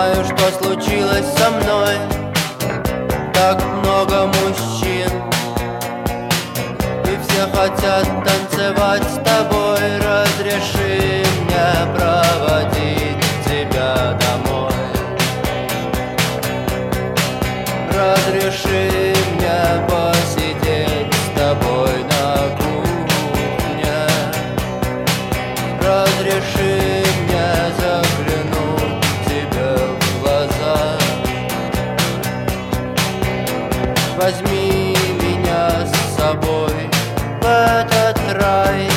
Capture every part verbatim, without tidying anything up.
знаю, что случилось со мной. Так много мужчин, и все хотят танцевать с тобой. Разреши мне проводить тебя домой. Разреши мне посидеть с тобой на кухне. Разреши мне заглянуть тебе в глаза. Возьми меня с собой в этот рай.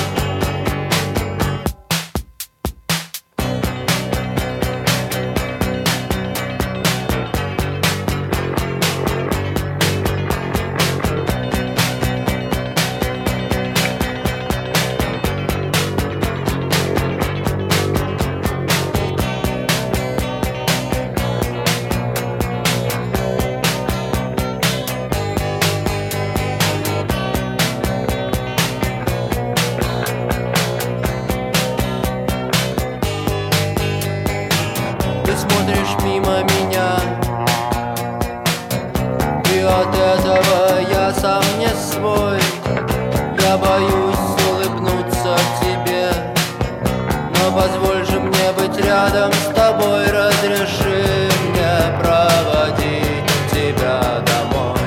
Ты смотришь мимо меня, и от этого я сам не свой. Я боюсь улыбнуться тебе, но позволь же мне быть рядом с тобой. Разреши мне проводить тебя домой.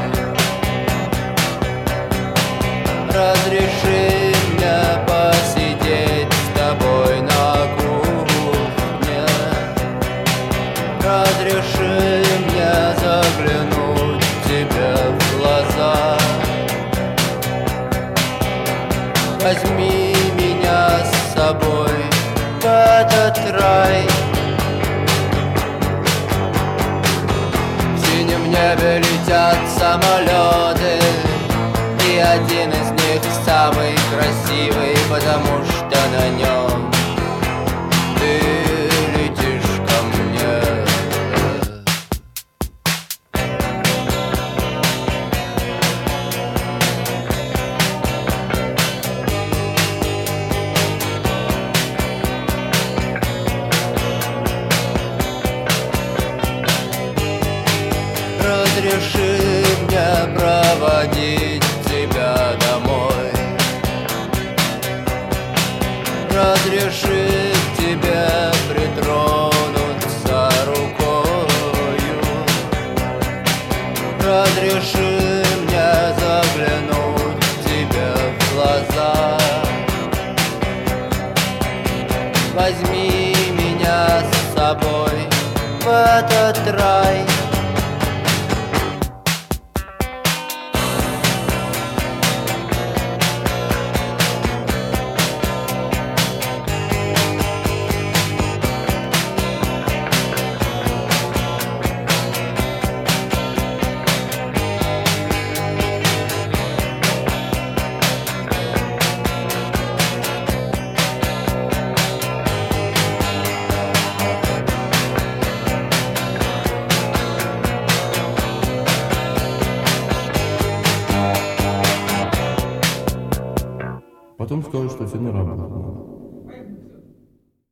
Разреши мне посидеть с тобой на кухне. Разреши мне заглянуть тебе в глаза. Возьми меня с собой в этот рай. В синем небе летят самолеты, и один из них самый красивый, потому что на нем ты летишь ко мне. Разреши мне проводить тебя домой. Разреши тебе притронуться рукою. Разреши мне заглянуть тебе в глаза. Возьми меня с собой в этот рай. Потом скажут, что все на работу.